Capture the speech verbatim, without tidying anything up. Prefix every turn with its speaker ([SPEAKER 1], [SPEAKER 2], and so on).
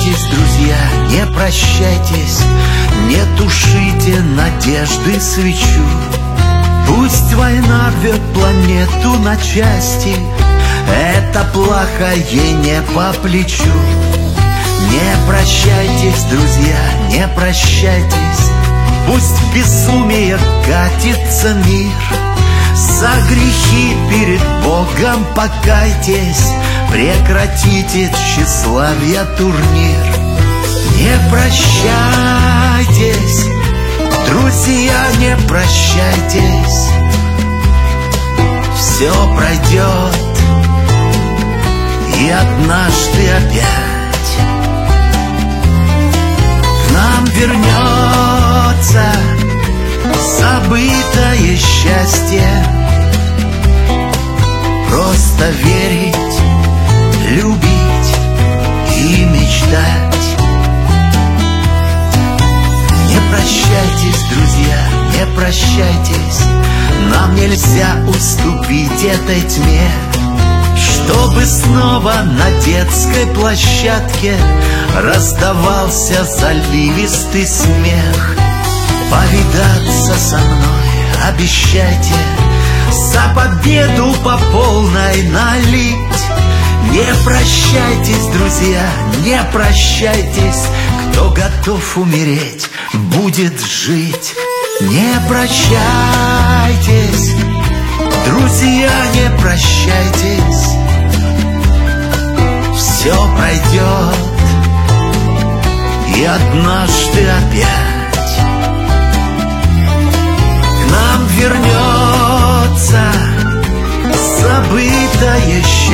[SPEAKER 1] прощайтесь, друзья, не прощайтесь, не тушите надежды свечу. Пусть война рвет планету на части, это плохо ей не по плечу. Не прощайтесь, друзья, не прощайтесь, пусть в безумие катится мир. За грехи перед Богом покайтесь, прекратите тщеславие турнир. Не прощайтесь, друзья, не прощайтесь, все пройдет, и однажды опять к нам вернется забытое счастье. Просто верить, любить и мечтать. Не прощайтесь, друзья, не прощайтесь, нам нельзя уступить этой тьме, чтобы снова на детской площадке раздавался заливистый смех. Повидаться со мной обещайте, за победу по полной налить. Не прощайтесь, друзья, не прощайтесь, кто готов умереть, будет жить. Не прощайтесь, друзья, не прощайтесь, все пройдет, и однажды опять к нам вернется забытое счастье.